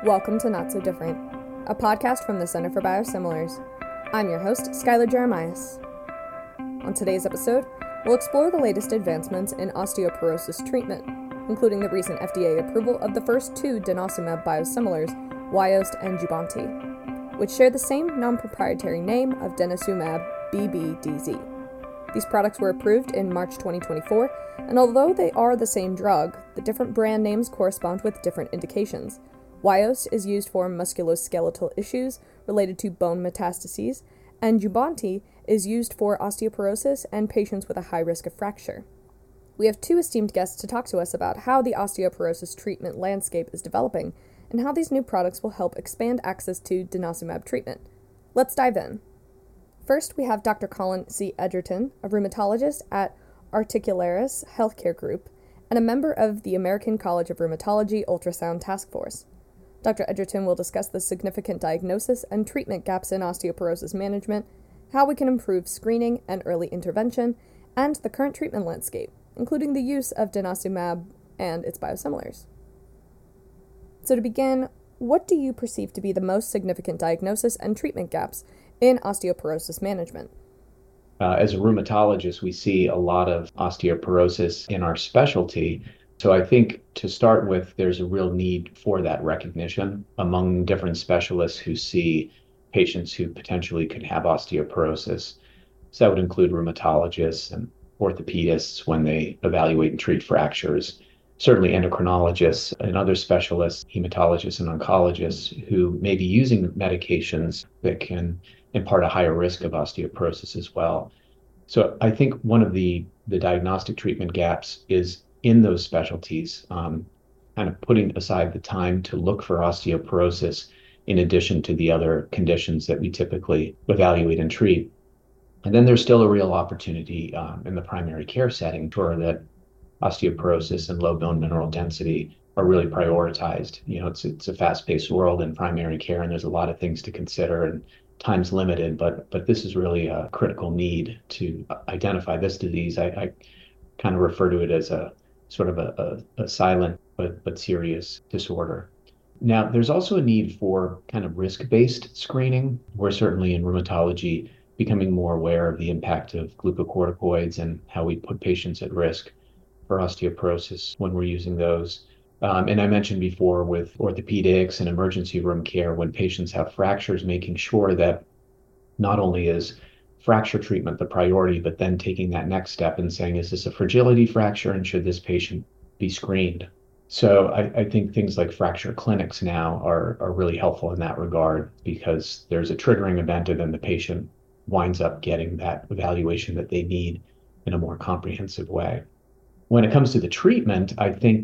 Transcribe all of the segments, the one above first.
Welcome to Not So Different, a podcast from the Center for Biosimilars. I'm your host, Skylar Jeremias. On today's episode, we'll explore the latest advancements in osteoporosis treatment, including the recent FDA approval of the first two denosumab biosimilars, Wyost and Jubbonti, which share the same non-proprietary name of denosumab BBDZ. These products were approved in March 2024, and although they are the same drug, the different brand names correspond with different indications. Wyost is used for musculoskeletal issues related to bone metastases, and Jubbonti is used for osteoporosis and patients with a high risk of fracture. We have two esteemed guests to talk to us about how the osteoporosis treatment landscape is developing and how these new products will help expand access to denosumab treatment. Let's dive in. First, we have Dr. Colin C. Edgerton, a rheumatologist at Articularis Healthcare Group and a member of the American College of Rheumatology Ultrasound Task Force. Dr. Edgerton will discuss the significant diagnosis and treatment gaps in osteoporosis management, how we can improve screening and early intervention, and the current treatment landscape, including the use of denosumab and its biosimilars. So to begin, what do you perceive to be the most significant diagnosis and treatment gaps in osteoporosis management? As a rheumatologist, we see a lot of osteoporosis in our specialty. So I think to start with, there's a real need for that recognition among different specialists who see patients who potentially could have osteoporosis. So that would include rheumatologists and orthopedists when they evaluate and treat fractures, certainly endocrinologists and other specialists, hematologists and oncologists who may be using medications that can impart a higher risk of osteoporosis as well. So I think one of the diagnostic treatment gaps is in those specialties, kind of putting aside the time to look for osteoporosis in addition to the other conditions that we typically evaluate and treat. And then there's still a real opportunity in the primary care setting for that osteoporosis and low bone mineral density are really prioritized. You know, it's a fast-paced world in primary care, and there's a lot of things to consider, and time's limited, but this is really a critical need to identify this disease. I kind of refer to it as a sort of a silent but serious disorder. Now, there's also a need for kind of risk-based screening. We're certainly in rheumatology becoming more aware of the impact of glucocorticoids and how we put patients at risk for osteoporosis when we're using those. And I mentioned before with orthopedics and emergency room care, when patients have fractures, making sure that not only is fracture treatment the priority, but then taking that next step and saying, is this a fragility fracture and should this patient be screened? So I think things like fracture clinics now are really helpful in that regard because there's a triggering event and then the patient winds up getting that evaluation that they need in a more comprehensive way. When it comes to the treatment, I think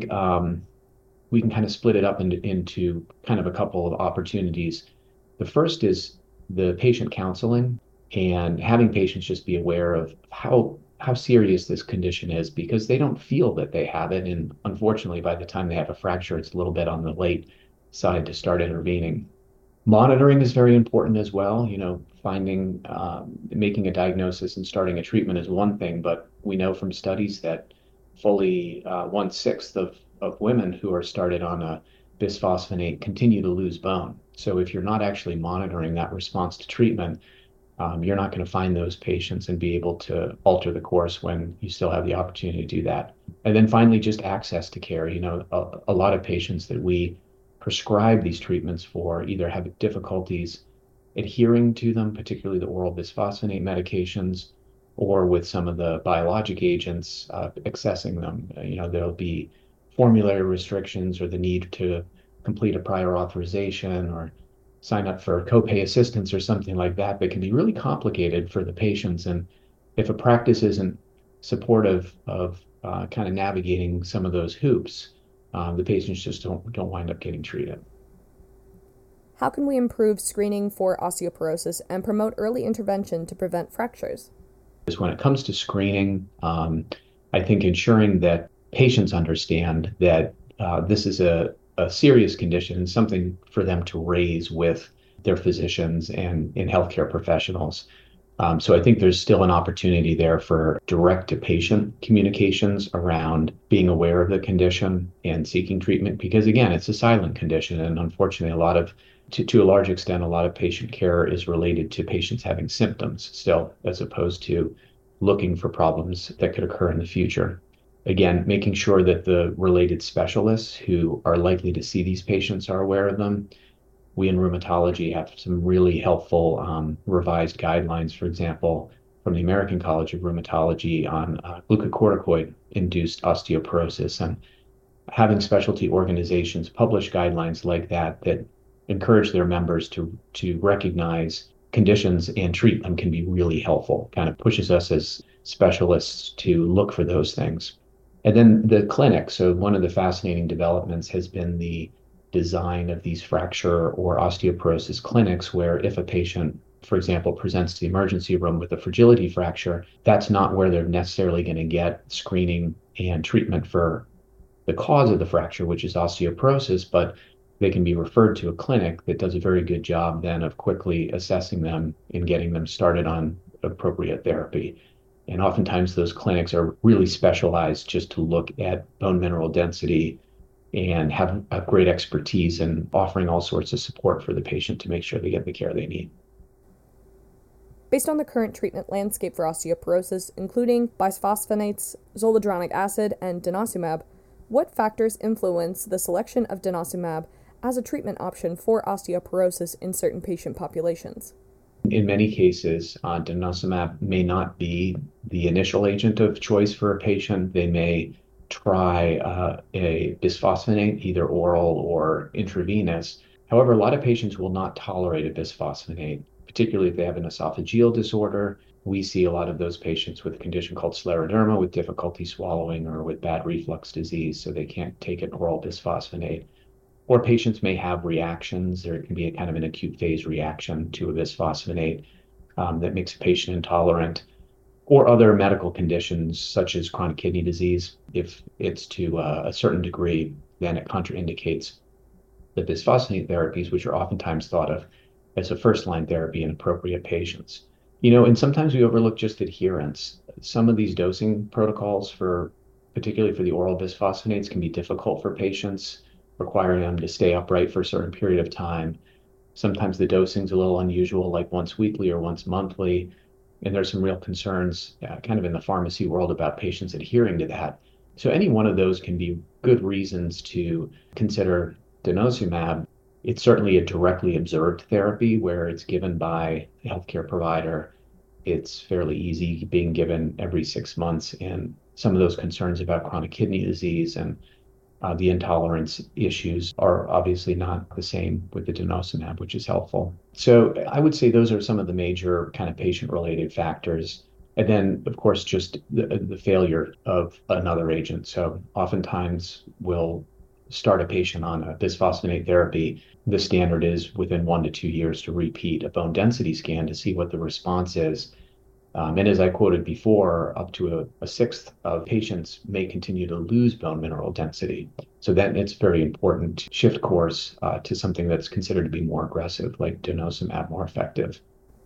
we can kind of split it up into kind of a couple of opportunities. The first is the patient counseling and having patients just be aware of how serious this condition is because they don't feel that they have it. And unfortunately, by the time they have a fracture, it's a little bit on the late side to start intervening. Monitoring is very important as well. You know, making a diagnosis and starting a treatment is one thing, but we know from studies that fully 1/6 of women who are started on a bisphosphonate continue to lose bone. So if you're not actually monitoring that response to treatment, you're not going to find those patients and be able to alter the course when you still have the opportunity to do that. And then finally, just access to care. You know, a lot of patients that we prescribe these treatments for either have difficulties adhering to them, particularly the oral bisphosphonate medications, or with some of the biologic agents, accessing them. You know, there'll be formulary restrictions or the need to complete a prior authorization or sign up for copay assistance or something like that can be really complicated for the patients. And if a practice isn't supportive of kind of navigating some of those hoops, the patients just don't wind up getting treated. How can we improve screening for osteoporosis and promote early intervention to prevent fractures? When it comes to screening, I think ensuring that patients understand that this is a serious condition and something for them to raise with their physicians and in healthcare professionals. So I think there's still an opportunity there for direct-to-patient communications around being aware of the condition and seeking treatment, because again, it's a silent condition, and unfortunately, to a large extent, a lot of patient care is related to patients having symptoms still, as opposed to looking for problems that could occur in the future. Again, making sure that the related specialists who are likely to see these patients are aware of them. We in rheumatology have some really helpful revised guidelines, for example, from the American College of Rheumatology on glucocorticoid-induced osteoporosis, and having specialty organizations publish guidelines like that encourage their members to recognize conditions and treat them can be really helpful. Kind of pushes us as specialists to look for those things. And then the clinic. So one of the fascinating developments has been the design of these fracture or osteoporosis clinics, where if a patient, for example, presents to the emergency room with a fragility fracture, that's not where they're necessarily going to get screening and treatment for the cause of the fracture, which is osteoporosis, but they can be referred to a clinic that does a very good job then of quickly assessing them and getting them started on appropriate therapy. And oftentimes those clinics are really specialized just to look at bone mineral density and have a great expertise in offering all sorts of support for the patient to make sure they get the care they need. Based on the current treatment landscape for osteoporosis, including bisphosphonates, zoledronic acid, and denosumab, what factors influence the selection of denosumab as a treatment option for osteoporosis in certain patient populations? In many cases, denosumab may not be the initial agent of choice for a patient. They may try a bisphosphonate, either oral or intravenous. However, a lot of patients will not tolerate a bisphosphonate, particularly if they have an esophageal disorder. We see a lot of those patients with a condition called scleroderma, with difficulty swallowing or with bad reflux disease, so they can't take an oral bisphosphonate. Or patients may have reactions. There can be a kind of an acute phase reaction to a bisphosphonate that makes a patient intolerant, or other medical conditions such as chronic kidney disease. If it's to a certain degree, then it contraindicates the bisphosphonate therapies, which are oftentimes thought of as a first-line therapy in appropriate patients. And sometimes we overlook just adherence. Some of these dosing protocols particularly for the oral bisphosphonates, can be difficult for patients, requiring them to stay upright for a certain period of time. Sometimes the dosing's a little unusual, like once weekly or once monthly. And there's some real concerns kind of in the pharmacy world about patients adhering to that. So any one of those can be good reasons to consider denosumab. It's certainly a directly observed therapy where it's given by a healthcare provider. It's fairly easy, being given every 6 months. And some of those concerns about chronic kidney disease and the intolerance issues are obviously not the same with the denosumab, which is helpful. So I would say those are some of the major kind of patient-related factors. And then, of course, just the failure of another agent. So oftentimes we'll start a patient on a bisphosphonate therapy. The standard is within 1 to 2 years to repeat a bone density scan to see what the response is. And as I quoted before, up to a sixth of patients may continue to lose bone mineral density. So then it's very important to shift course to something that's considered to be more aggressive, like denosumab, more effective.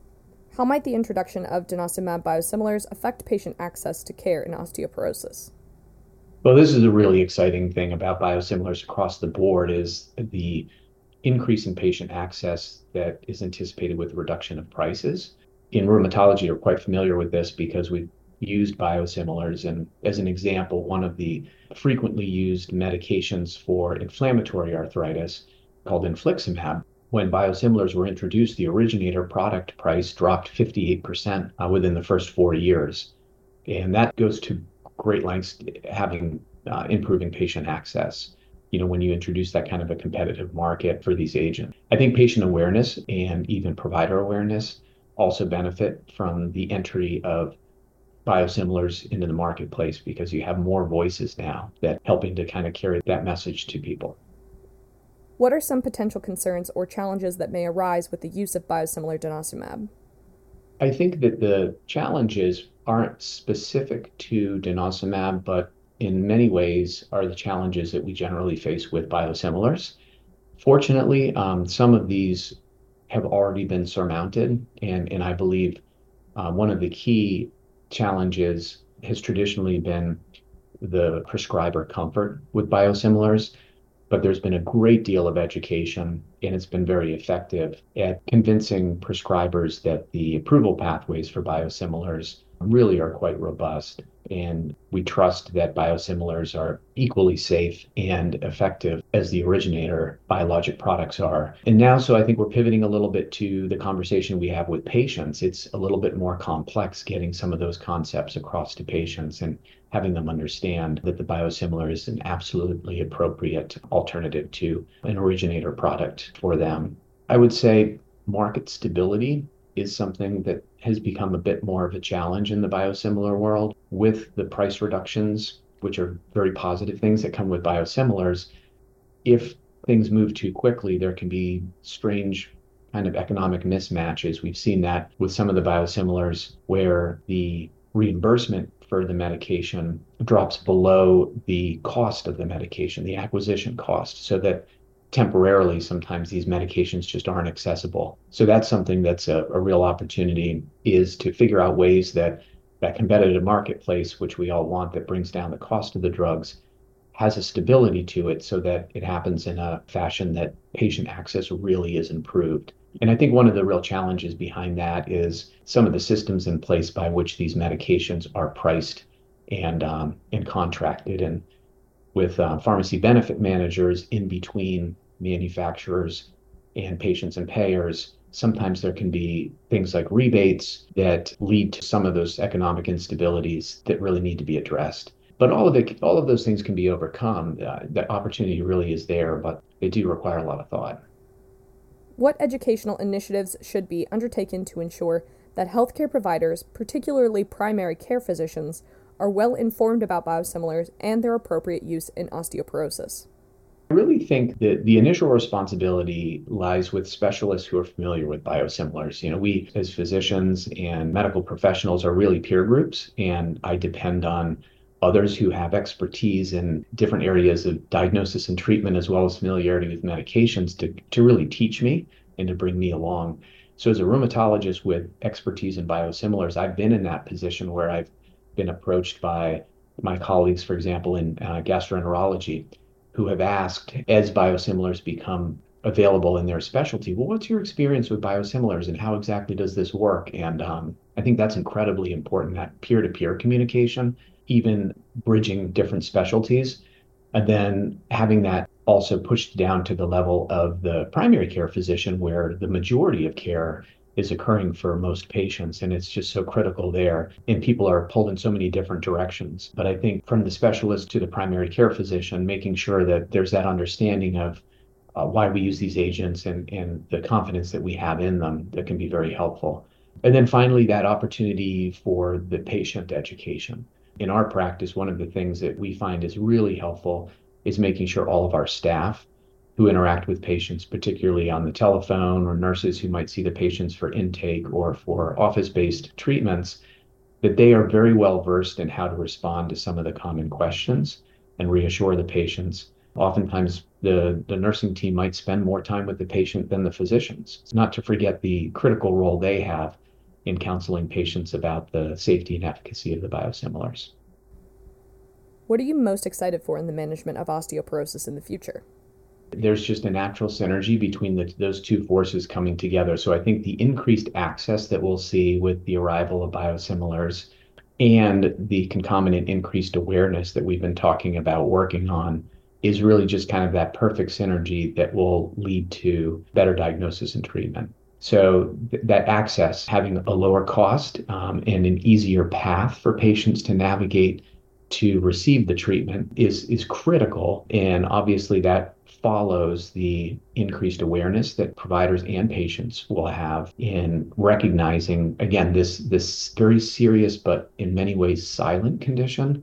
How might the introduction of denosumab biosimilars affect patient access to care in osteoporosis? Well, this is a really exciting thing about biosimilars across the board, is the increase in patient access that is anticipated with the reduction of prices. In rheumatology, you're quite familiar with this because we've used biosimilars. And as an example, one of the frequently used medications for inflammatory arthritis, called infliximab, when biosimilars were introduced, the originator product price dropped 58% within the first 4 years. And that goes to great lengths, having improving patient access. When you introduce that kind of a competitive market for these agents, I think patient awareness and even provider awareness also benefit from the entry of biosimilars into the marketplace, because you have more voices now that helping to kind of carry that message to people. What are some potential concerns or challenges that may arise with the use of biosimilar denosumab? I think that the challenges aren't specific to denosumab, but in many ways are the challenges that we generally face with biosimilars. Fortunately, some of these have already been surmounted, and I believe One of the key challenges has traditionally been the prescriber comfort with biosimilars, but there's been a great deal of education, and it's been very effective at convincing prescribers that the approval pathways for biosimilars really are quite robust. And we trust that biosimilars are equally safe and effective as the originator biologic products are. And now, so I think we're pivoting a little bit to the conversation we have with patients. It's a little bit more complex getting some of those concepts across to patients and having them understand that the biosimilar is an absolutely appropriate alternative to an originator product for them. I would say market stability is something that has become a bit more of a challenge in the biosimilar world with the price reductions, which are very positive things that come with biosimilars. If things move too quickly, there can be strange kind of economic mismatches. We've seen that with some of the biosimilars where the reimbursement for the medication drops below the cost of the medication, the acquisition cost, so that temporarily sometimes these medications just aren't accessible. So that's something that's a real opportunity, is to figure out ways that that competitive marketplace, which we all want, that brings down the cost of the drugs, has a stability to it so that it happens in a fashion that patient access really is improved. And I think one of the real challenges behind that is some of the systems in place by which these medications are priced and contracted. And with pharmacy benefit managers in between manufacturers and patients and payers, sometimes there can be things like rebates that lead to some of those economic instabilities that really need to be addressed. But all of those things can be overcome. The opportunity really is there, but they do require a lot of thought. What educational initiatives should be undertaken to ensure that healthcare providers, particularly primary care physicians, are well informed about biosimilars and their appropriate use in osteoporosis? I really think that the initial responsibility lies with specialists who are familiar with biosimilars. We as physicians and medical professionals are really peer groups, and I depend on others who have expertise in different areas of diagnosis and treatment, as well as familiarity with medications, to really teach me and to bring me along. So as a rheumatologist with expertise in biosimilars, I've been in that position where I've been approached by my colleagues, for example, in gastroenterology, who have asked, as biosimilars become available in their specialty, well, what's your experience with biosimilars and how exactly does this work? And I think that's incredibly important, that peer-to-peer communication, even bridging different specialties, and then having that also pushed down to the level of the primary care physician, where the majority of care is occurring for most patients. And it's just so critical there. And people are pulled in so many different directions. But I think from the specialist to the primary care physician, making sure that there's that understanding of why we use these agents and the confidence that we have in them, that can be very helpful. And then finally, that opportunity for the patient education. In our practice, one of the things that we find is really helpful is making sure all of our staff who interact with patients, particularly on the telephone, or nurses who might see the patients for intake or for office-based treatments, that they are very well versed in how to respond to some of the common questions and reassure the patients. Oftentimes, the nursing team might spend more time with the patient than the physicians, not to forget the critical role they have in counseling patients about the safety and efficacy of the biosimilars. What are you most excited for in the management of osteoporosis in the future? There's just a natural synergy between those two forces coming together. So I think the increased access that we'll see with the arrival of biosimilars and the concomitant increased awareness that we've been talking about working on is really just kind of that perfect synergy that will lead to better diagnosis and treatment. So that access, having a lower cost and an easier path for patients to navigate to receive the treatment is critical. And obviously that follows the increased awareness that providers and patients will have in recognizing, again, this very serious but in many ways silent condition,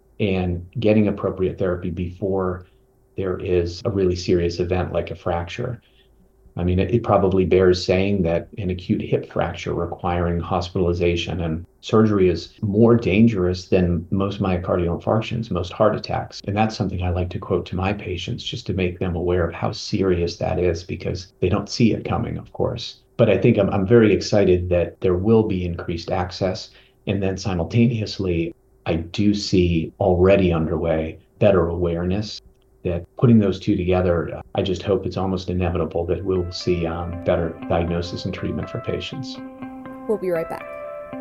and getting appropriate therapy before there is a really serious event like a fracture. I mean, it probably bears saying that an acute hip fracture requiring hospitalization and surgery is more dangerous than most myocardial infarctions, most heart attacks. And that's something I like to quote to my patients, just to make them aware of how serious that is, because they don't see it coming, of course. But I think I'm very excited that there will be increased access. And then simultaneously, I do see already underway better awareness that putting those two together, I just hope it's almost inevitable that we'll see better diagnosis and treatment for patients. We'll be right back.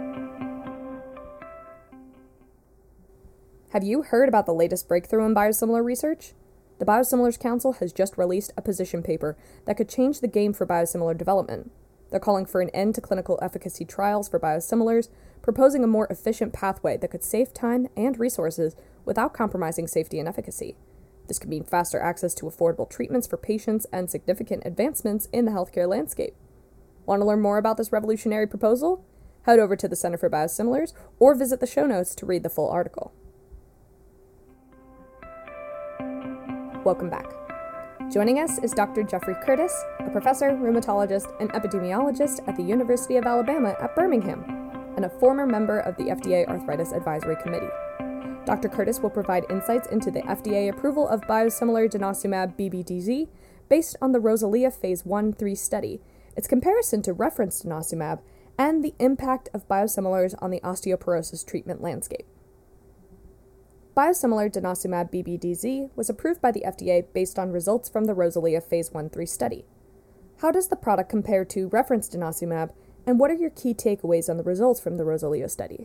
Have you heard about the latest breakthrough in biosimilar research? The Biosimilars Council has just released a position paper that could change the game for biosimilar development. They're calling for an end to clinical efficacy trials for biosimilars, proposing a more efficient pathway that could save time and resources without compromising safety and efficacy. This could mean faster access to affordable treatments for patients and significant advancements in the healthcare landscape. Want to learn more about this revolutionary proposal? Head over to the Center for Biosimilars or visit the show notes to read the full article. Welcome back. Joining us is Dr. Jeffrey Curtis, a professor, rheumatologist, and epidemiologist at the University of Alabama at Birmingham, and a former member of the FDA Arthritis Advisory Committee. Dr. Curtis will provide insights into the FDA approval of biosimilar denosumab BBDZ based on the ROSALIA Phase 1-3 study, its comparison to reference denosumab, and the impact of biosimilars on the osteoporosis treatment landscape. Biosimilar denosumab BBDZ was approved by the FDA based on results from the ROSALIA Phase 1-3 study. How does the product compare to reference denosumab, and what are your key takeaways on the results from the ROSALIA study?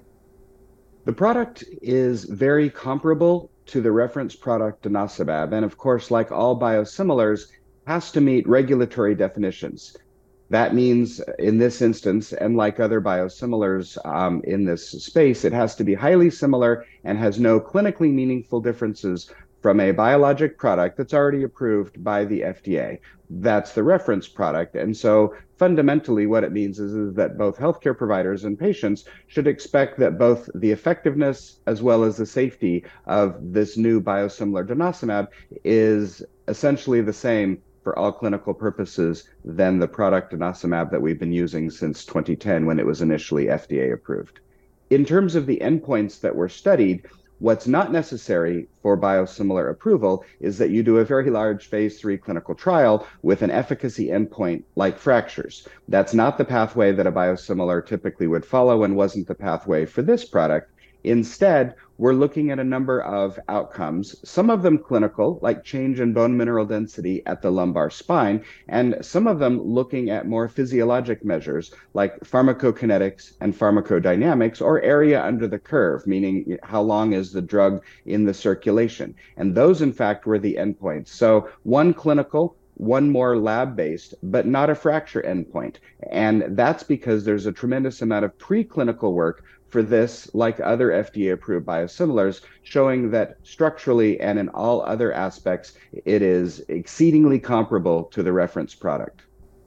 The product is very comparable to the reference product denosumab, and of course, like all biosimilars, has to meet regulatory definitions. That means in this instance, and like other biosimilars in this space, it has to be highly similar and has no clinically meaningful differences from a biologic product that's already approved by the FDA. That's the reference product. And so fundamentally what it means is that both healthcare providers and patients should expect that both the effectiveness as well as the safety of this new biosimilar denosumab is essentially the same for all clinical purposes than the product denosumab that we've been using since 2010 when it was initially FDA approved. In terms of the endpoints that were studied, what's not necessary for biosimilar approval is that you do a very large phase 3 clinical trial with an efficacy endpoint like fractures. That's not the pathway that a biosimilar typically would follow and wasn't the pathway for this product. Instead, we're looking at a number of outcomes, some of them clinical, like change in bone mineral density at the lumbar spine, and some of them looking at more physiologic measures like pharmacokinetics and pharmacodynamics, or area under the curve, meaning how long is the drug in the circulation. And those, in fact, were the endpoints. So one clinical, one more lab-based, but not a fracture endpoint. And that's because there's a tremendous amount of preclinical work for this, like other FDA-approved biosimilars, showing that structurally and in all other aspects, it is exceedingly comparable to the reference product.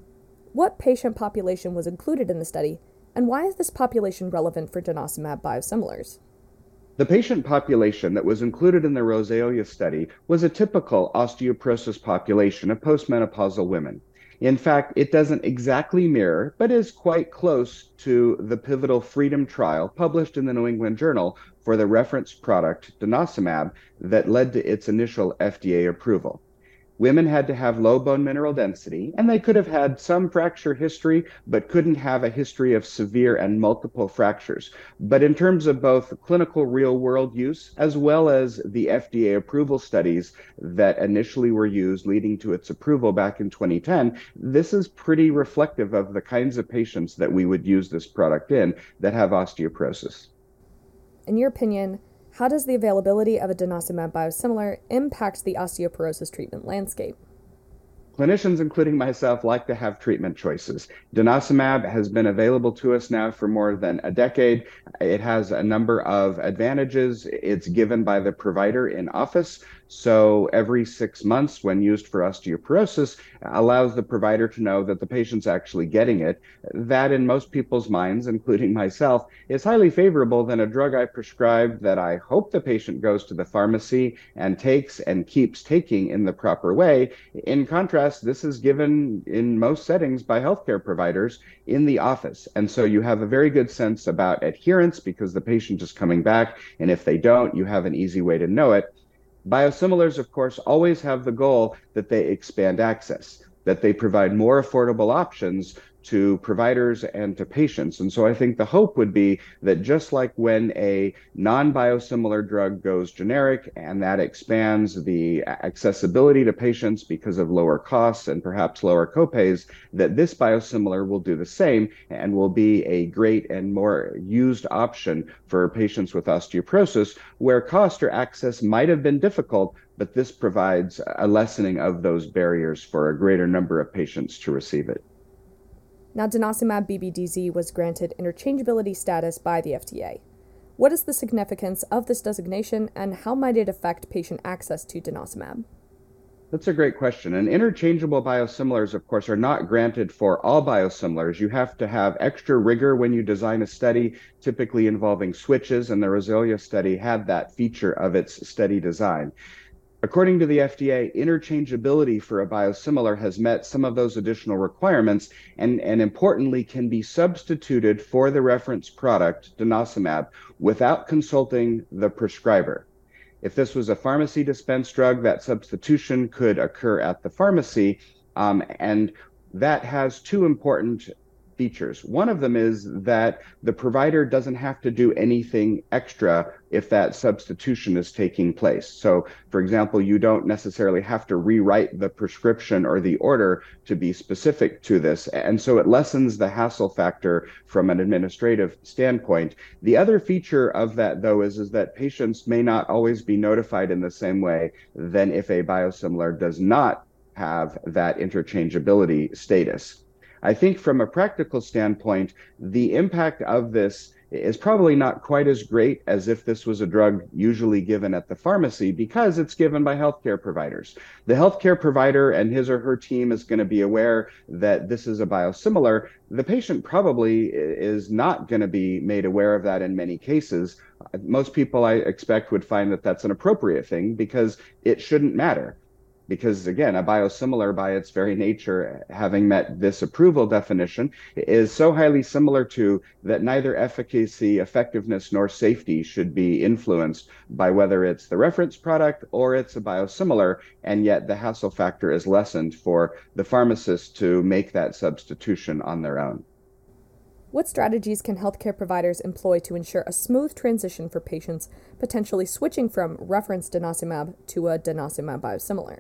What patient population was included in the study, and why is this population relevant for denosumab biosimilars? The patient population that was included in the ROSALIA study was a typical osteoporosis population of postmenopausal women. In fact, it doesn't exactly mirror, but is quite close to the pivotal FREEDOM trial published in the New England Journal for the reference product denosumab that led to its initial FDA approval. Women had to have low bone mineral density, and they could have had some fracture history, but couldn't have a history of severe and multiple fractures. But in terms of both clinical real-world use, as well as the FDA approval studies that initially were used leading to its approval back in 2010, this is pretty reflective of the kinds of patients that we would use this product in that have osteoporosis. In your opinion, how does the availability of a denosumab biosimilar impact the osteoporosis treatment landscape? Clinicians, including myself, like to have treatment choices. Denosumab has been available to us now for more than a decade. It has a number of advantages. It's given by the provider in office. So every 6 months, when used for osteoporosis, allows the provider to know that the patient's actually getting it. That, in most people's minds, including myself, is highly favorable than a drug I prescribe that I hope the patient goes to the pharmacy and takes and keeps taking in the proper way. In contrast, this is given in most settings by healthcare providers in the office. And so you have a very good sense about adherence because the patient is coming back. And if they don't, you have an easy way to know it. Biosimilars, of course, always have the goal that they expand access, that they provide more affordable options to providers and to patients. And so I think the hope would be that just like when a non-biosimilar drug goes generic and that expands the accessibility to patients because of lower costs and perhaps lower copays, that this biosimilar will do the same and will be a great and more used option for patients with osteoporosis, where cost or access might have been difficult, but this provides a lessening of those barriers for a greater number of patients to receive it. Now, denosumab BBDZ was granted interchangeability status by the FDA. What is the significance of this designation, and how might it affect patient access to denosumab? That's a great question. And interchangeable biosimilars, of course, are not granted for all biosimilars. You have to have extra rigor when you design a study, typically involving switches, and the Rosalia study had that feature of its study design. According to the FDA, interchangeability for a biosimilar has met some of those additional requirements and importantly can be substituted for the reference product, denosumab, without consulting the prescriber. If this was a pharmacy dispensed drug, that substitution could occur at the pharmacy, and that has two important features. One of them is that the provider doesn't have to do anything extra if that substitution is taking place. So, for example, you don't necessarily have to rewrite the prescription or the order to be specific to this. And so it lessens the hassle factor from an administrative standpoint. The other feature of that, though, is that patients may not always be notified in the same way than if a biosimilar does not have that interchangeability status. I think from a practical standpoint, the impact of this is probably not quite as great as if this was a drug usually given at the pharmacy because it's given by healthcare providers. The healthcare provider and his or her team is going to be aware that this is a biosimilar. The patient probably is not going to be made aware of that in many cases. Most people, I expect, would find that that's an appropriate thing because it shouldn't matter. Because again, a biosimilar by its very nature, having met this approval definition, is so highly similar to that neither efficacy, effectiveness, nor safety should be influenced by whether it's the reference product or it's a biosimilar, and yet the hassle factor is lessened for the pharmacist to make that substitution on their own. What strategies can healthcare providers employ to ensure a smooth transition for patients potentially switching from reference denosumab to a denosumab biosimilar?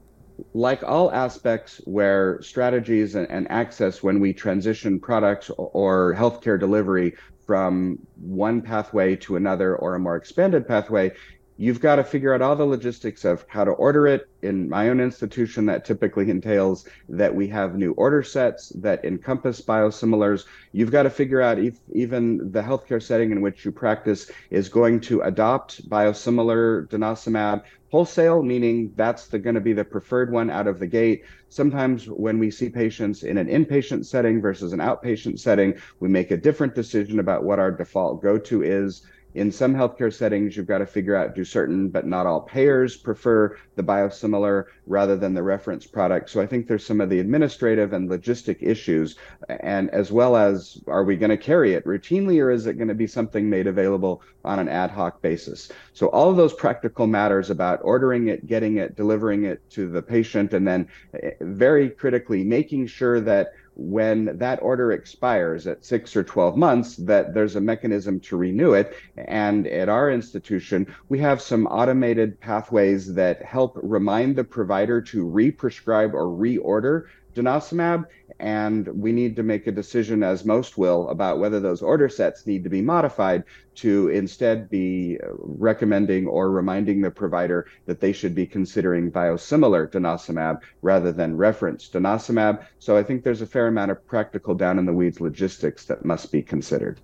Like all aspects where strategies and access when we transition products or healthcare delivery from one pathway to another or a more expanded pathway, you've got to figure out all the logistics of how to order it. In my own institution, that typically entails that we have new order sets that encompass biosimilars. You've got to figure out if even the healthcare setting in which you practice is going to adopt biosimilar denosumab wholesale, meaning that's going to be the preferred one out of the gate. Sometimes when we see patients in an inpatient setting versus an outpatient setting, we make a different decision about what our default go-to is. In some healthcare settings, you've got to figure out, do certain but not all payers prefer the biosimilar rather than the reference product? So I think there's some of the administrative and logistic issues, and as well as, are we going to carry it routinely or is it going to be something made available on an ad hoc basis? So all of those practical matters about ordering it, getting it, delivering it to the patient, and then very critically making sure that when that order expires at 6 or 12 months, that there's a mechanism to renew it. And at our institution, we have some automated pathways that help remind the provider to re-prescribe or reorder denosumab, and we need to make a decision, as most will, about whether those order sets need to be modified to instead be recommending or reminding the provider that they should be considering biosimilar denosumab rather than reference denosumab. So I think there's a fair amount of practical down in the weeds logistics that must be considered.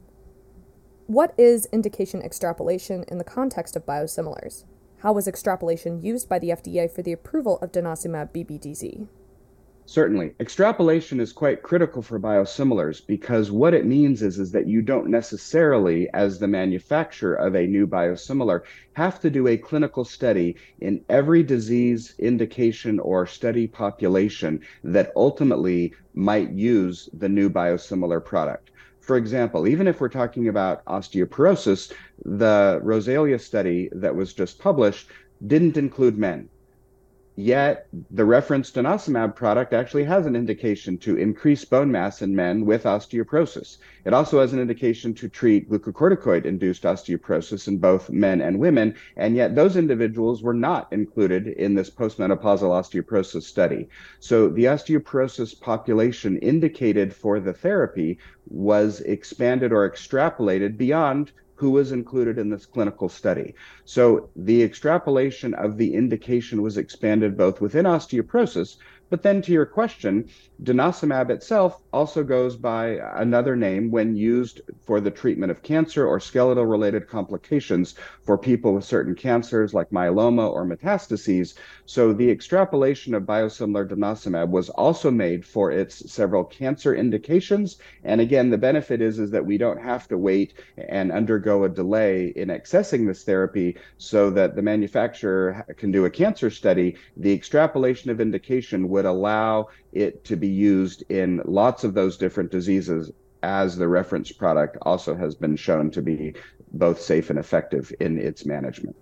What is indication extrapolation in the context of biosimilars? How was extrapolation used by the FDA for the approval of denosumab BBDZ? Certainly. Extrapolation is quite critical for biosimilars because what it means is that you don't necessarily, as the manufacturer of a new biosimilar, have to do a clinical study in every disease, indication, or study population that ultimately might use the new biosimilar product. For example, even if we're talking about osteoporosis, the Rosalia study that was just published didn't include men. Yet the reference denosumab product actually has an indication to increase bone mass in men with osteoporosis. It also has an indication to treat glucocorticoid-induced osteoporosis in both men and women, and yet those individuals were not included in this postmenopausal osteoporosis study. So the osteoporosis population indicated for the therapy was expanded or extrapolated beyond who was included in this clinical study. So the extrapolation of the indication was expanded both within osteoporosis, but then to your question, denosumab itself also goes by another name when used for the treatment of cancer or skeletal-related complications for people with certain cancers like myeloma or metastases. So the extrapolation of biosimilar denosumab was also made for its several cancer indications. And again, the benefit is that we don't have to wait and undergo a delay in accessing this therapy so that the manufacturer can do a cancer study. The extrapolation of indication would allow it to be used in lots of those different diseases, as the reference product also has been shown to be both safe and effective in its management.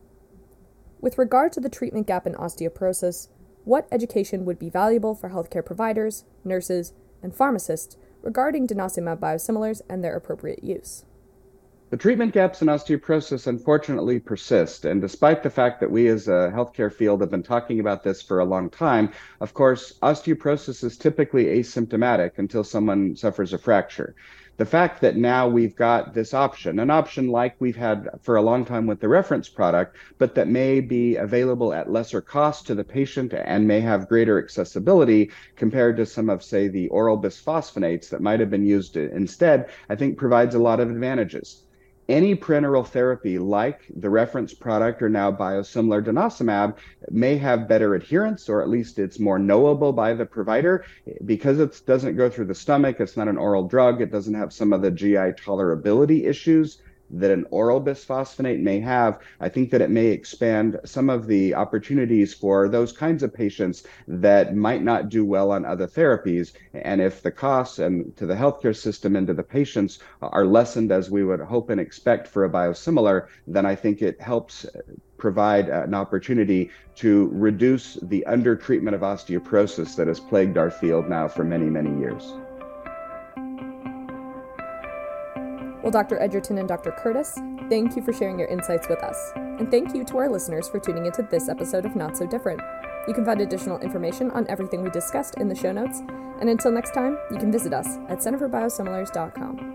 With regard to the treatment gap in osteoporosis, what education would be valuable for healthcare providers, nurses, and pharmacists regarding denosumab biosimilars and their appropriate use? The treatment gaps in osteoporosis unfortunately persist, and despite the fact that we as a healthcare field have been talking about this for a long time, of course, osteoporosis is typically asymptomatic until someone suffers a fracture. The fact that now we've got this option, an option like we've had for a long time with the reference product, but that may be available at lesser cost to the patient and may have greater accessibility compared to some of, say, the oral bisphosphonates that might have been used instead, I think provides a lot of advantages. Any parenteral therapy like the reference product or now biosimilar denosumab may have better adherence, or at least it's more knowable by the provider because it doesn't go through the stomach. It's not an oral drug. It doesn't have some of the GI tolerability issues that an oral bisphosphonate may have. I think that it may expand some of the opportunities for those kinds of patients that might not do well on other therapies. And if the costs and to the healthcare system and to the patients are lessened as we would hope and expect for a biosimilar, then I think it helps provide an opportunity to reduce the undertreatment of osteoporosis that has plagued our field now for many, many years. Well, Dr. Edgerton and Dr. Curtis, thank you for sharing your insights with us. And thank you to our listeners for tuning into this episode of Not So Different. You can find additional information on everything we discussed in the show notes. And until next time, you can visit us at centerforbiosimilars.com.